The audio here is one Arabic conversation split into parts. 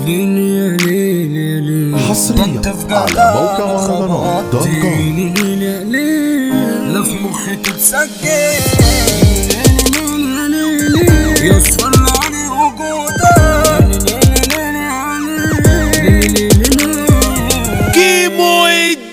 حصريا على موقع مهرجانات دوت كوم. لا في مخي تتسجل يصفر عني وجودك كيمو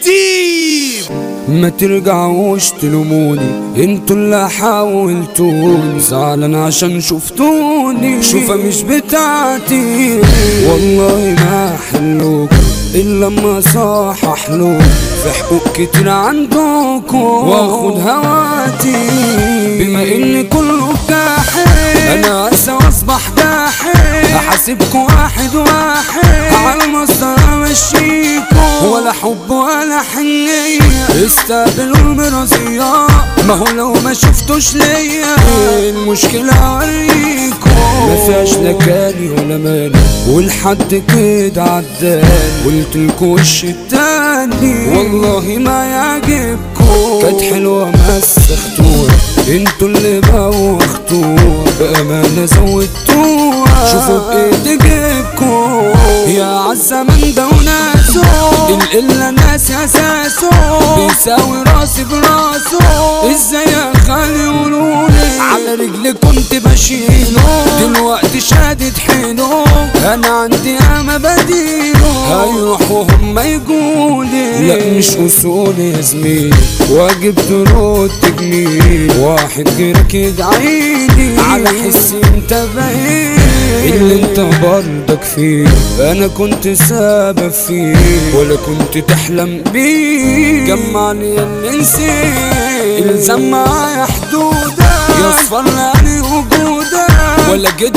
الديب. ما ترجعوش تلوموني، انتوا اللي حاولتوني، زعلان عشان شفتوني شوفة مش بتاعتي. والله ما حلوكم إلا لما صاحح له في حقوق كتير عندكم واخد هواتي. بما ان كله جاحد انا عايز اصبح جاحد، هحاسبكوا واحد واحد على المسطرة امشيكوا، ولا حب ولا حنية استقبلوا المرضية. ما هو لو ما شفتوش ليا المشكلة اوريكوا، ما فيهاش لا كاني ولا ماني والحد كده عداني، قلتلكوا وش التاني والله ما يعجبكوا. كانت حلوة مسختوها انتوا اللي بوختوها، بأمانة زودتوها شوفوا بايدي جيبكوا. يا عالزمن ده وناسه القلة ناس اساسه، بيساوي راسي براسه. ازاي يا خالي قولولي على رجلي كنت بشيله، دلوقتي شادد حيله انا عندي اما بديله. هيروح وهم يقولي لا مش اصولي يا زميلي، واجب ترد جميل واحد غيرك يدعيلي على حس انت بعيد اللي انت برضك فيه انا كنت سبب فيه ولا كنت تحلم بيه. جمعني يا اللي نسيت الزم معايا حدودك، يصفر لي وجودك ولا جد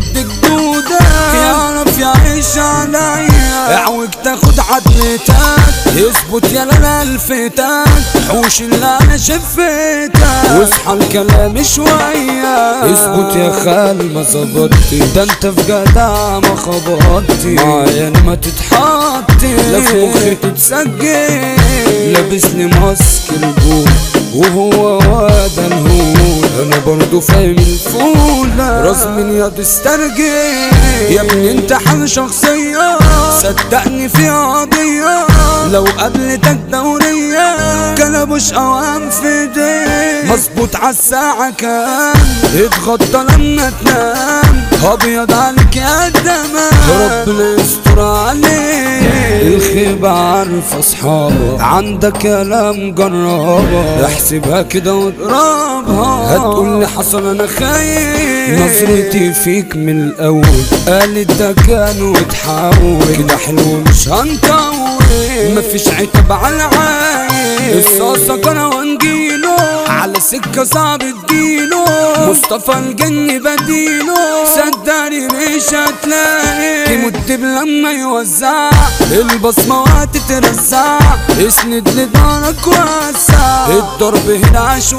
جدودك يعرف يعيش عليا. اعوج تاخد عدلتك اثبت يا لا الفتك، حوش اللي انا شفتك واصحى الكلام شوية. اثبت يا خال ما ظبطتي، ده انت في جدع ما خبطتي معايا انا ما تتحطي، لا في مخي تتسجل. لابس لي ماسك الجول وهو واد الهول، انا برضو فاهم الفولة راس من ياض استرجل. يا ابني انت حال شخصية صدقني في قضية، لو قابلتك دورية كلبوش اوام في ايديك. مظبوط عالساعة كام اتغطى لما تنام، ابيض عليك يا الدمام ربنا يستر عليك. الخيبة عارف اصحابها عندك كلام جربها، احسبها كده واضربها. هتقولي حصل انا خايف، نظرتي فيك من الاول قالت ده كان وتحاول كده حلو مش هنطول. مفيش عتاب على العايل الصاصة كان ونجيله، على سكة صعب تجيله مصطفى الجن بديله. صدقني مش هتلاقي تمد لما يوزع البصمة وهتترزع، اسند لدارك واسع. الضرب هنا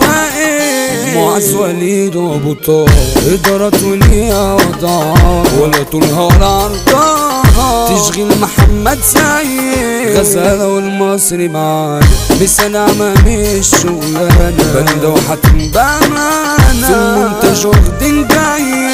عشوائي معز وليد وابو طه، ادارات وليها وضعها ولا طولها ولا عرضها. تشغيل محمد سيد غزالة والمصري معانا مثال امامي الشغلانة بندة وحاتم بامانة في المنتج واخدين جاي.